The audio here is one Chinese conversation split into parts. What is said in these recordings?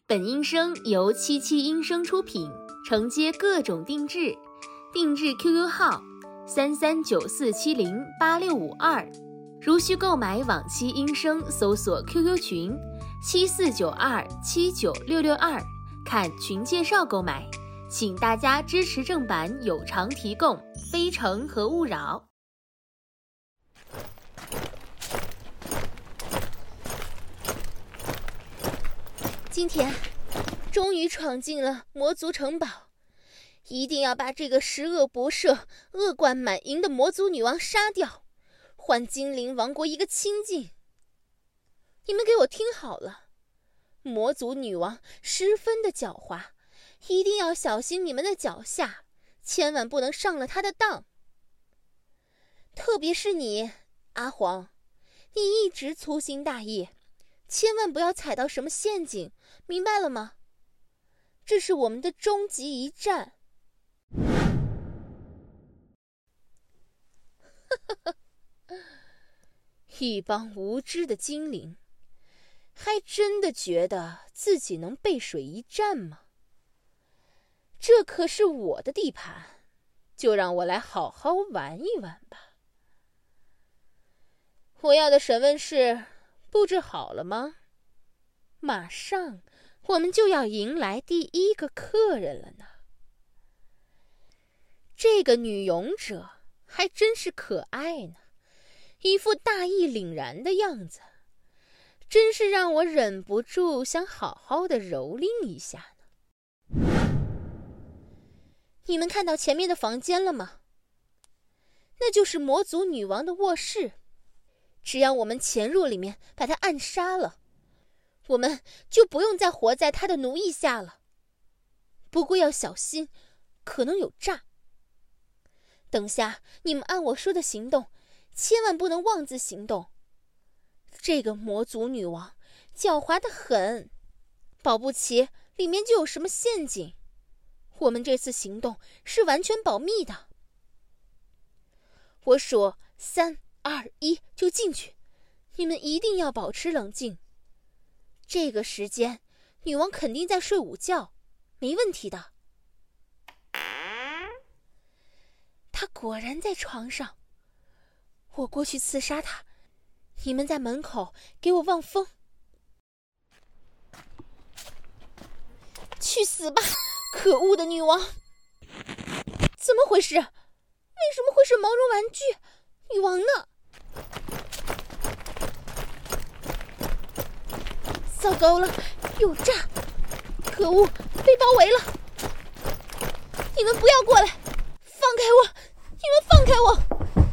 本音声由77音声出品，承接各种定制，定制 QQ 号3394708652。如需购买往期音声，搜索 QQ 群7492796662，看群介绍购买。请大家支持正版有偿提供，非诚和勿扰。 今天终于闯进了魔族城堡，一定要把这个十恶不赦、恶贯满盈的魔族女王杀掉，还精灵王国一个清净。你们给我听好了，魔族女王十分的狡猾，一定要小心你们的脚下，千万不能上了她的当。特别是你，阿黄，你一直粗心大意，千万不要踩到什么陷阱，明白了吗？这是我们的终极一战。一帮无知的精灵，还真的觉得自己能背水一战吗？这可是我的地盘，就让我来好好玩一玩吧。我要的审问室布置好了吗？马上我们就要迎来第一个客人了呢。这个女勇者还真是可爱呢，一副大义凛然的样子，真是让我忍不住想好好的蹂躏一下呢。你们看到前面的房间了吗？那就是魔族女王的卧室，只要我们潜入里面把她暗杀了，我们就不用再活在她的奴役下了。不过要小心，可能有诈。等下你们按我说的行动，千万不能妄自行动。这个魔族女王狡猾得很，保不齐里面就有什么陷阱。我们这次行动是完全保密的。我数3、2、1就进去，你们一定要保持冷静。这个时间，女王肯定在睡午觉，没问题的。她果然在床上，我过去刺杀她，你们在门口给我望风。去死吧，可恶的女王！怎么回事？为什么会是毛绒玩具？女王呢？糟糕了，有诈！可恶，被包围了！你们不要过来，放开我！你们放开我！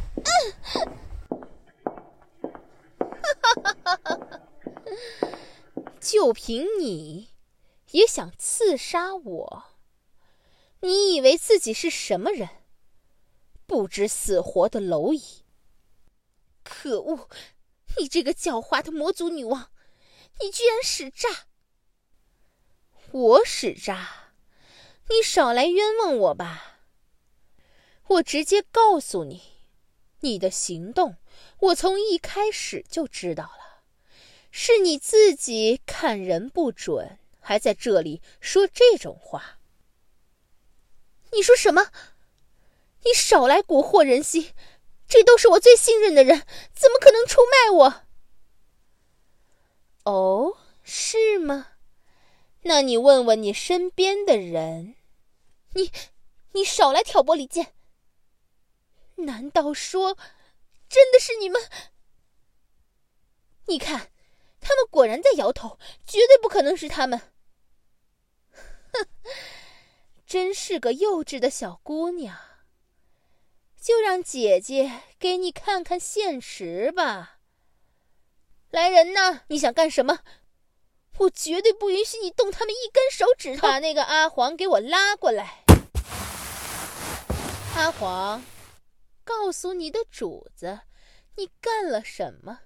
就凭你也想刺杀我？你以为自己是什么人？不知死活的蝼蚁！可恶，你这个狡猾的魔族女王，你居然使诈！我使诈？你少来冤枉我吧！我直接告诉你，你的行动我从一开始就知道了，是你自己看人不准，还在这里说这种话。你说什么？你少来蛊惑人心，这都是我最信任的人，怎么可能出卖我？哦，是吗？那你问问你身边的人。你少来挑拨离间。难道说真的是你们？你看，他们果然在摇头，绝对不可能是他们。哼，真是个幼稚的小姑娘。就让姐姐给你看看现实吧。来人呐，你想干什么？我绝对不允许你动他们一根手指头。把那个阿黄给我拉过来。阿黄，告诉你的主子，你干了什么？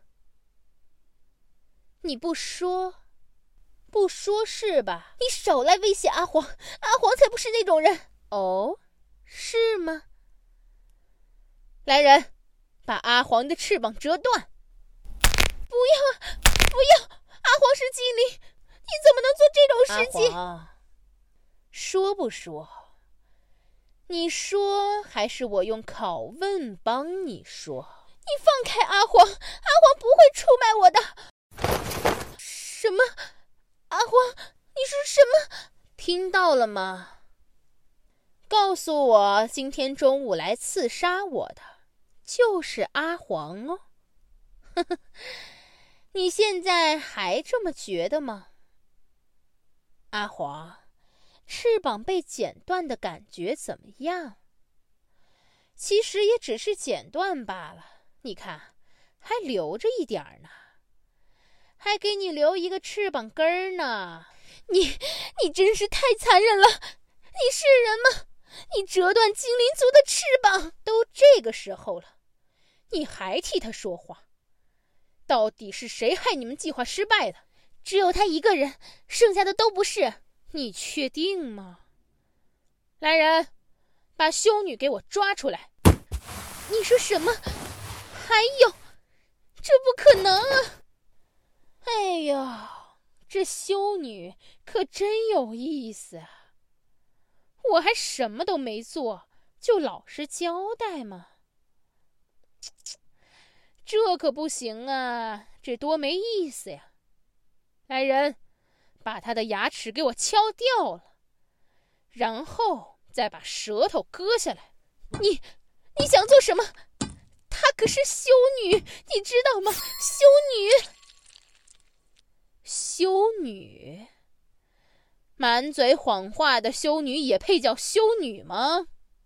你不说是吧？你少来威胁阿黄，阿黄才不是那种人。哦，是吗？来人，把阿黄的翅膀折断！不要啊，不要！阿黄是精灵，你怎么能做这种事情？ 阿黄，说不说？你说还是我用拷问帮你说？ 你放开阿黄，阿黄不会出卖我的。什么？阿黄，你说什么？ 听到了吗？告诉我，今天中午来刺杀我的就是阿黄哦。呵呵，你现在还这么觉得吗？阿黄，翅膀被剪断的感觉怎么样？其实也只是剪断罢了，你看，还留着一点呢，还给你留一个翅膀根儿呢。 你真是太残忍了！你是人吗？你折断精灵族的翅膀！ 都这个时候了，你还替他说话？到底是谁害你们计划失败的？ 只有他一个人，剩下的都不是。 你确定吗？来人，把修女给我抓出来！ 你说什么？还有，这不可能啊！ 哎呀，这修女可真有意思啊！我还什么都没做，就老实交代吗？这可不行啊，这多没意思呀！来人，把他的牙齿给我敲掉了，然后再把舌头割下来。 你想做什么？她可是修女，你知道吗？ 修女？满嘴谎话的修女也配叫修女吗？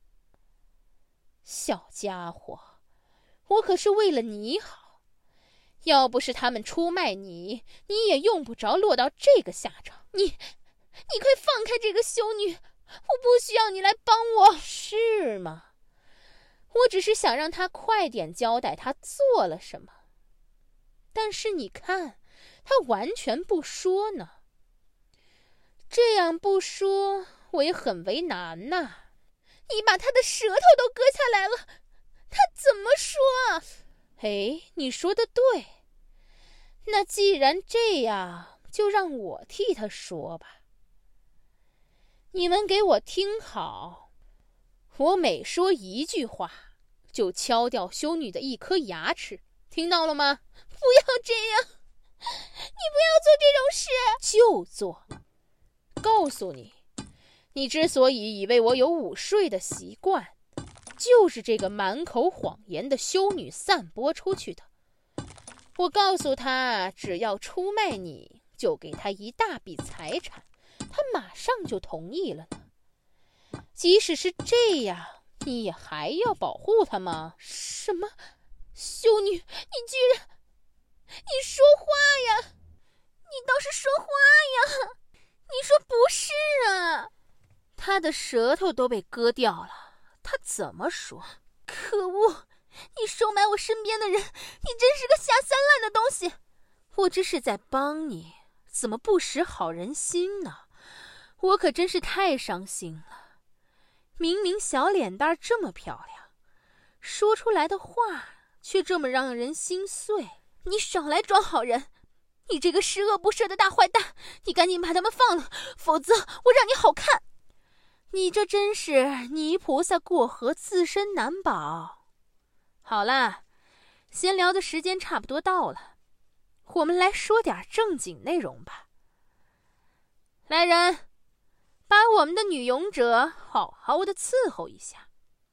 小家伙，我可是为了你好，要不是他们出卖你，你也用不着落到这个下场。 你快放开这个修女，我不需要你来帮我。 是吗？我只是想让她快点交代她做了什么，但是你看，她完全不说呢。这样不说，我也很为难呐。 你把她的舌头都割下来了，她怎么说啊？ 哎，你说的对。那既然这样，就让我替她说吧。你们给我听好，我每说一句话，就敲掉修女的一颗牙齿，听到了吗？ 不要这样，你不要做这种事。 就做。告诉你，你之所以以为我有午睡的习惯，就是这个满口谎言的修女散播出去的。我告诉她，只要出卖你，就给她一大笔财产，她马上就同意了呢。即使是这样，你也还要保护她吗？ 什么？修女，你说话呀！你倒是说话呀！你说不是啊？ 他的舌头都被割掉了，他怎么说？ 可恶！你收买我身边的人，你真是个下三滥的东西！ 我这是在帮你，怎么不识好人心呢？我可真是太伤心了。明明小脸蛋这么漂亮，说出来的话却这么让人心碎。 你少来装好人！你这个十恶不赦的大坏蛋，你赶紧把他们放了，否则我让你好看！ 你这真是泥菩萨过河，自身难保。好了，闲聊的时间差不多到了，我们来说点正经内容吧。来人，把我们的女勇者好好的伺候一下。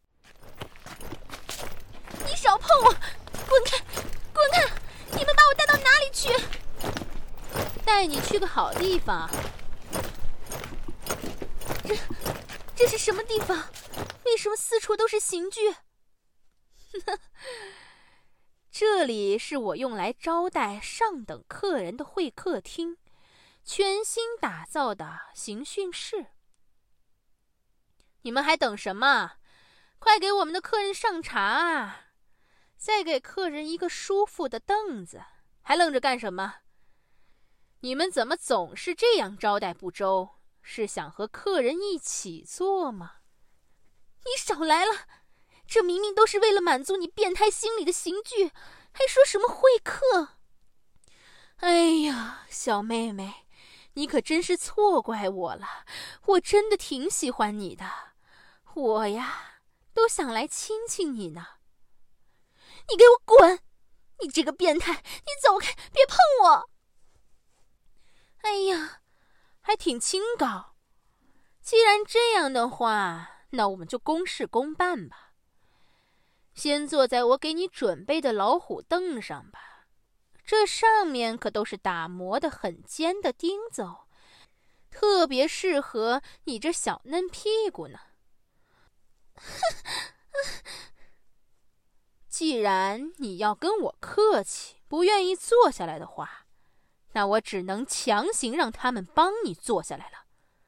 你少碰我！滚开！滚开！你们把我带到哪里去？ 带你去个好地方。 这是什么地方？为什么四处都是刑具？ 这里是我用来招待上等客人的会客厅，全新打造的刑讯室。你们还等什么？快给我们的客人上茶啊！再给客人一个舒服的凳子，还愣着干什么？你们怎么总是这样招待不周？是想和客人一起坐吗？ 你少来了！这明明都是为了满足你变态心理的刑具，还说什么会客？ 哎呀，小妹妹， 你可真是错怪我了，我真的挺喜欢你的，我呀都想来亲亲你呢。你给我滚！你这个变态，你走开，别碰我！哎呀，还挺清高。既然这样的话，那我们就公事公办吧。先坐在我给你准备的老虎凳上吧，这上面可都是打磨的很尖的钉子哦，特别适合你这小嫩屁股呢。既然你要跟我客气，不愿意坐下来的话，那我只能强行让他们帮你坐下来了。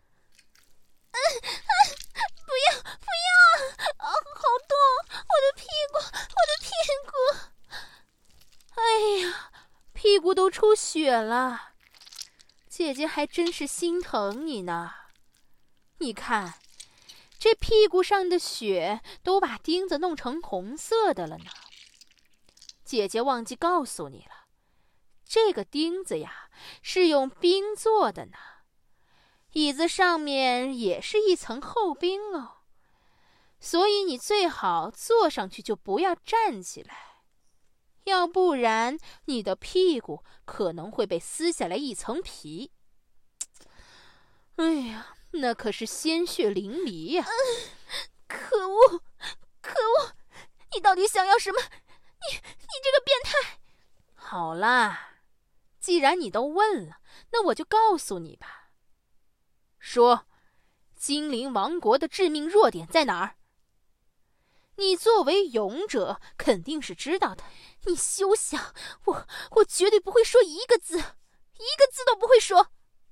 不要不要！好痛！我的屁股，我的屁股！哎呀，屁股都出血了。姐姐还真是心疼你呢。你看，这屁股上的血都把钉子弄成红色的了呢。姐姐忘记告诉你了，这个钉子呀，是用冰做的呢。椅子上面也是一层厚冰哦，所以你最好坐上去就不要站起来，要不然你的屁股可能会被撕下来一层皮。哎呀，那可是鲜血淋漓呀！可恶，可恶！你到底想要什么？你这个变态！好啦，既然你都问了，那我就告诉你吧。说，精灵王国的致命弱点在哪儿？你作为勇者，肯定是知道的。你休想！我绝对不会说一个字，一个字都不会说。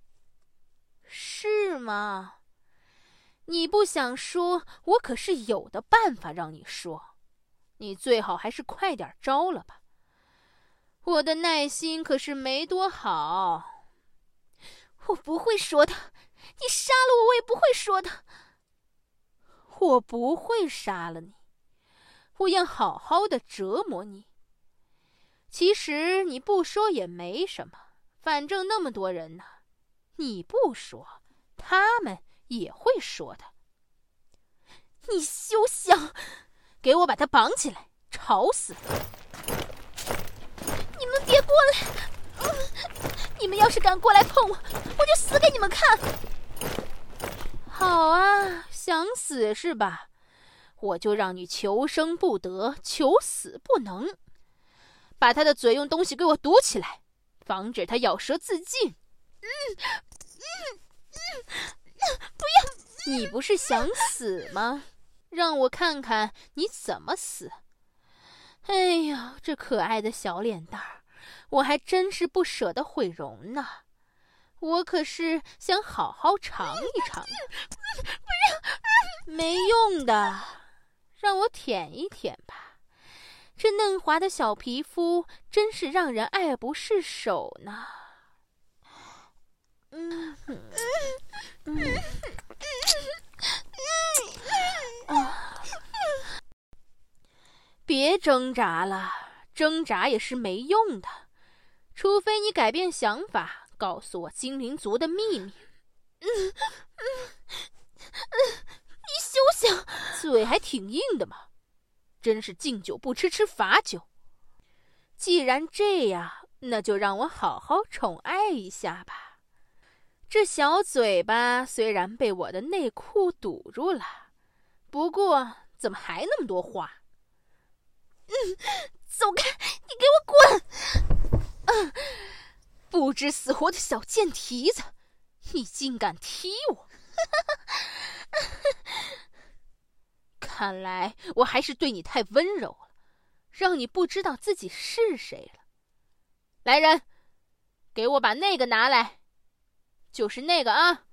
是吗？你不想说，我可是有的办法让你说。你最好还是快点招了吧。我的耐心可是没多好。我不会说的。你杀了我，我也不会说的。我不会杀了你，我要好好的折磨你。其实你不说也没什么，反正那么多人呢，你不说，他们也会说的。你休想！给我把他绑起来，吵死！你们别过来！你们要是敢过来碰我，我就死给你们看！好啊，想死是吧？我就让你求生不得，求死不能。把他的嘴用东西给我堵起来，防止他咬舌自尽。不要！你不是想死吗？让我看看你怎么死。哎呀，这可爱的小脸蛋儿，我还真是不舍得毁容呢。我可是想好好尝一尝。不要！没用的，让我舔一舔吧。这嫩滑的小皮肤真是让人爱不释手呢。别挣扎了，挣扎也是没用的，除非你改变想法，告诉我精灵族的秘密。你休想！嘴还挺硬的嘛，真是敬酒不吃吃罚酒。既然这样，那就让我好好宠爱一下吧。这小嘴巴虽然被我的内裤堵住了，不过怎么还那么多话？走开！你给我滚！不知死活的小贱蹄子，你竟敢踢我！看来我还是对你太温柔了，让你不知道自己是谁了。来人，给我把那个拿来，就是那个啊！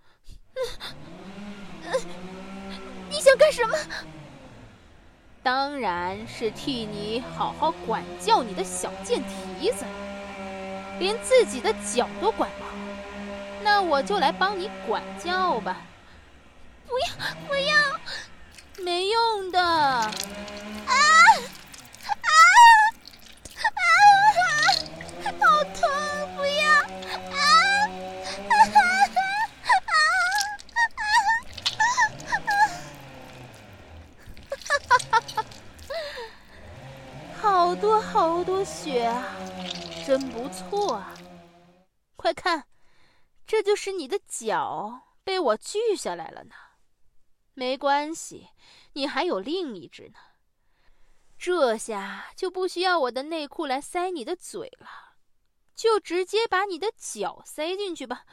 你想干什么？当然是替你好好管教你的小贱蹄子，连自己的脚都管不好，那我就来帮你管教吧。不要，不要！没用的！好痛！不要！ 雪啊，真不错啊！快看，这就是你的脚被我锯下来了呢。没关系，你还有另一只呢。这下就不需要我的内裤来塞你的嘴了，就直接把你的脚塞进去吧。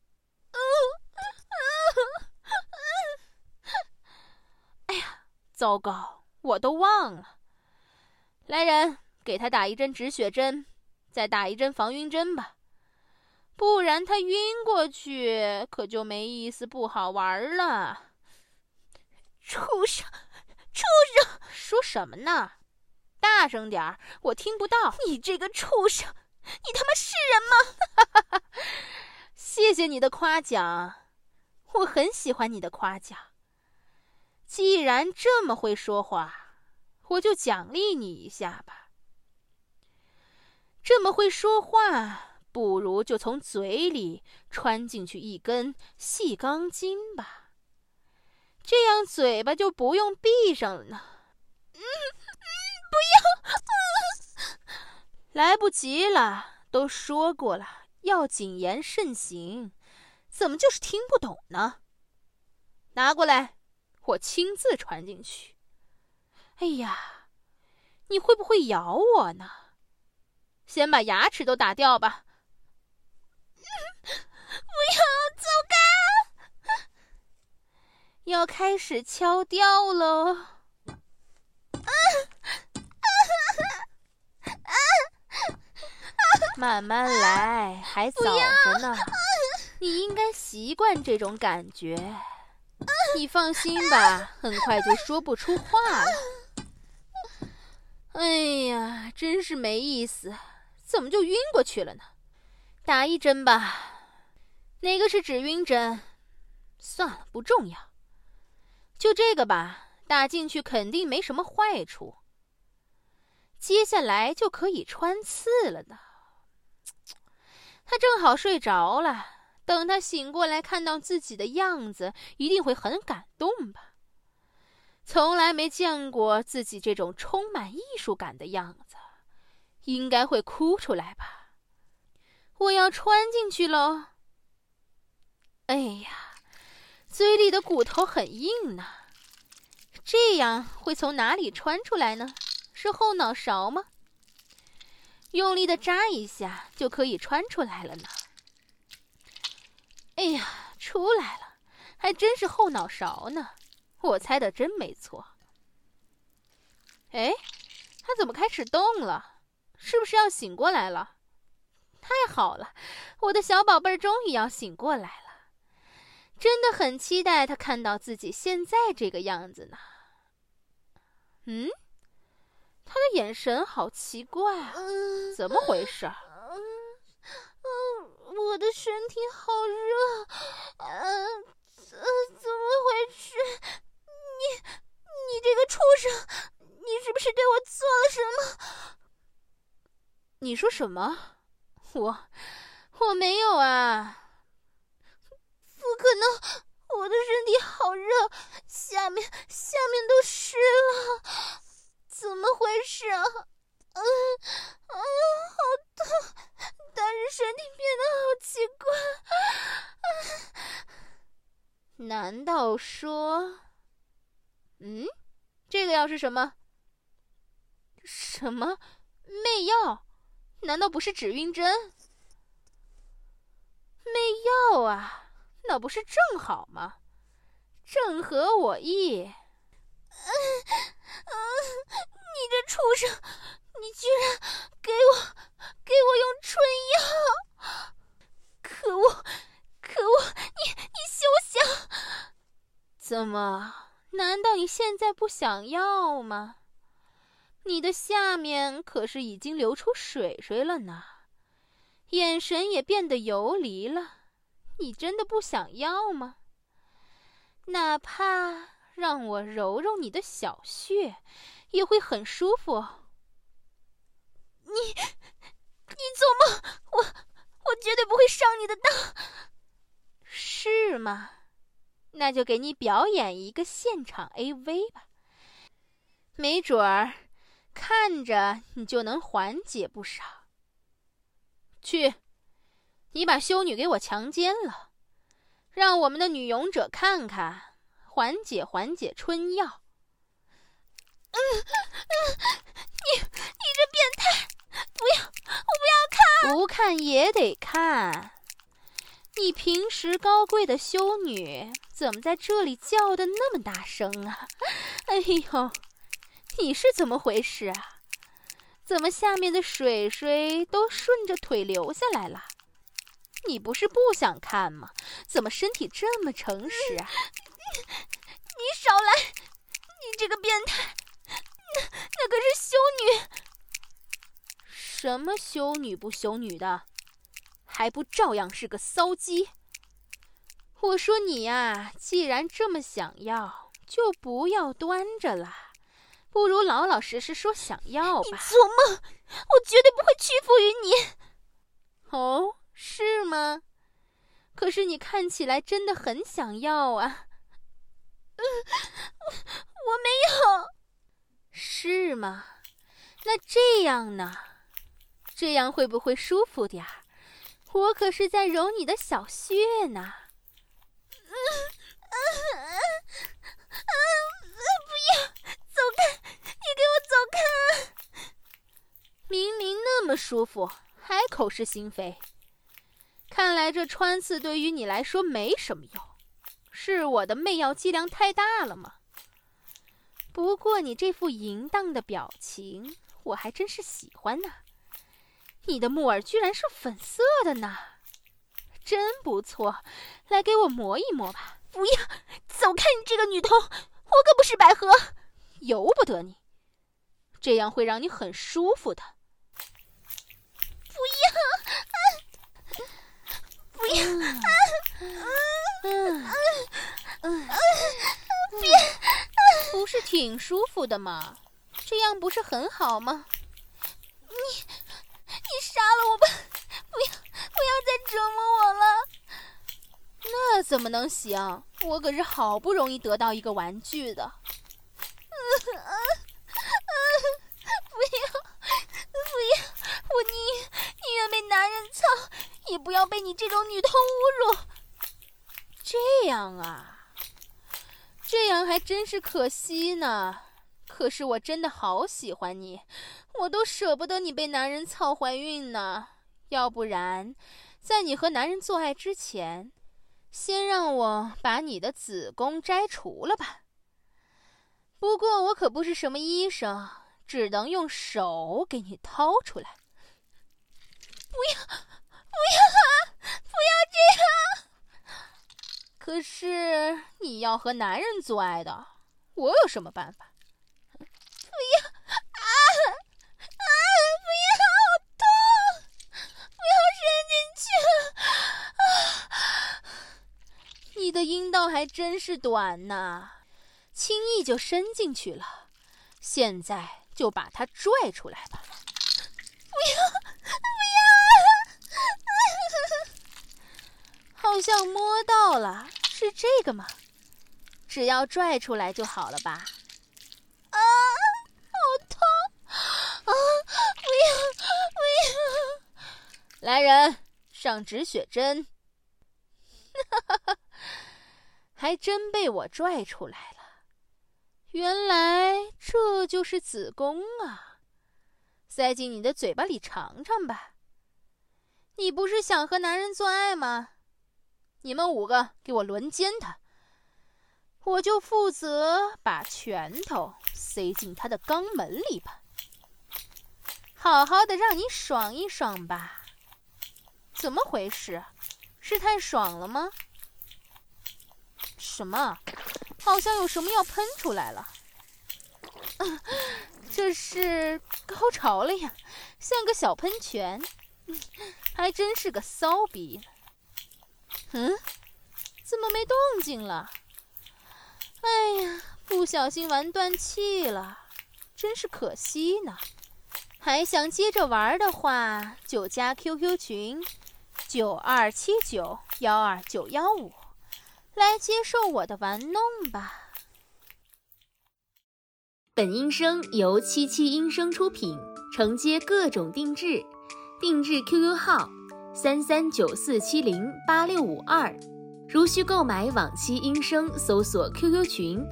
哎呀，糟糕，我都忘了。来人，给他打一针止血针，再打一针防晕针吧，不然他晕过去可就没意思，不好玩了。畜生！畜生！说什么呢？大声点儿，我听不到。你这个畜生，你他妈是人吗？谢谢你的夸奖，我很喜欢你的夸奖。既然这么会说话，我就奖励你一下吧。这么会说话，不如就从嘴里穿进去一根细钢筋吧，这样嘴巴就不用闭上了呢。不要！来不及了，都说过了，要谨言慎行，怎么就是听不懂呢？拿过来，我亲自穿进去。哎呀，你会不会咬我呢？先把牙齿都打掉吧。不要，走开！要开始敲掉喽。慢慢来，还早着呢。你应该习惯这种感觉。你放心吧，很快就说不出话了。哎呀，真是没意思，怎么就晕过去了呢？打一针吧。哪个是止晕针？算了，不重要。就这个吧，打进去肯定没什么坏处。接下来就可以穿刺了呢。他正好睡着了，等他醒过来看到自己的样子，一定会很感动吧。从来没见过自己这种充满艺术感的样子，应该会哭出来吧。我要穿进去喽。哎呀，嘴里的骨头很硬呢，这样会从哪里穿出来呢？是后脑勺吗？用力的扎一下就可以穿出来了呢。哎呀，出来了，还真是后脑勺呢，我猜的真没错。哎，他怎么开始动了？是不是要醒过来了？太好了，我的小宝贝儿终于要醒过来了。真的很期待他看到自己现在这个样子呢。他的眼神好奇怪啊，怎么回事？我的身体好热，怎么回事？你这个畜生，你是不是对我做了什么？你说什么？我没有啊。不可能，我的身体好热，下面都湿了。怎么回事啊？好痛，但是身体变得好奇怪。难道说，这个药是什么？什么媚药？难道不是止晕针？媚药啊，那不是正好吗？正合我意。你这畜生，你居然给我用春药！可恶，你休想！怎么？难道你现在不想要吗？你的下面可是已经流出水了呢，眼神也变得游离了。你真的不想要吗？哪怕让我揉揉你的小穴，也会很舒服。你做梦！我绝对不会上你的当。是吗？那就给你表演一个现场 AV 吧。没准儿， 看着你就能缓解不少。去，你把修女给我强奸了，让我们的女勇者看看，缓解缓解春药。 你这变态！不要，我不要看！ 不看也得看。你平时高贵的修女，怎么在这里叫得那么大声啊？哎呦，你是怎么回事啊？怎么下面的水水都顺着腿流下来了？你不是不想看吗？怎么身体这么诚实啊？ 你少来！你这个变态！那可是修女！ 什么修女不修女的，还不照样是个骚鸡？我说你呀，既然这么想要，就不要端着了，不如老老实实说想要吧。 你做梦！我绝对不会屈服于你。 哦，是吗？可是你看起来真的很想要啊。 我没有。 是吗？那这样呢？这样会不会舒服点儿？我可是在揉你的小穴呢。 不要，走开！你给我走开！ 明明那么舒服，还口是心非。看来这穿刺对于你来说没什么用，是我的媚药剂量太大了吗？不过你这副淫荡的表情，我还真是喜欢呢。你的木耳居然是粉色的呢，真不错，来给我磨一磨吧。 不要，走开！你这个女童，我可不是百合。 由不得你，这样会让你很舒服的。 不要！不要！别！ 不是挺舒服的吗？这样不是很好吗？ 你杀了我吧！不要再折磨我了！ 那怎么能行？我可是好不容易得到一个玩具的。 不要！我宁愿被男人操，也不要被你这种女童侮辱。 这样啊，这样还真是可惜呢。可是我真的好喜欢你，我都舍不得你被男人操怀孕呢。要不然，在你和男人做爱之前，先让我把你的子宫摘除了吧。不过我可不是什么医生，只能用手给你掏出来。 不要啊！不要这样！ 可是你要和男人做爱的，我有什么办法？ 不要不要，好痛！不要伸进去！你的阴道还真是短呢，轻易就伸进去了。现在就把它拽出来吧。 不要！ 好像摸到了，是这个吗？只要拽出来就好了吧？ 好痛！不要！ 来人，上止血针。还真被我拽出来了。原来这就是子宫啊！塞进你的嘴巴里尝尝吧。你不是想和男人做爱吗？你们5个给我轮奸他，我就负责把拳头塞进他的肛门里吧。好好的让你爽一爽吧。怎么回事？是太爽了吗？什么？好像有什么要喷出来了。这是高潮了呀，像个小喷泉。还真是个骚逼。怎么没动静了？哎呀，不小心玩断气了，真是可惜呢。还想接着玩的话，就加 QQ 群9279129915，来接受我的玩弄吧。 本音声由77音声出品，承接各种定制，定制 QQ 号3394708652。如需购买往期音声，搜索 QQ 群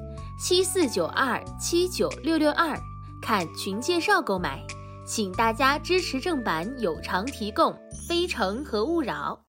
7492796662，看群介绍购买。请大家支持正版有偿提供，非诚和勿扰。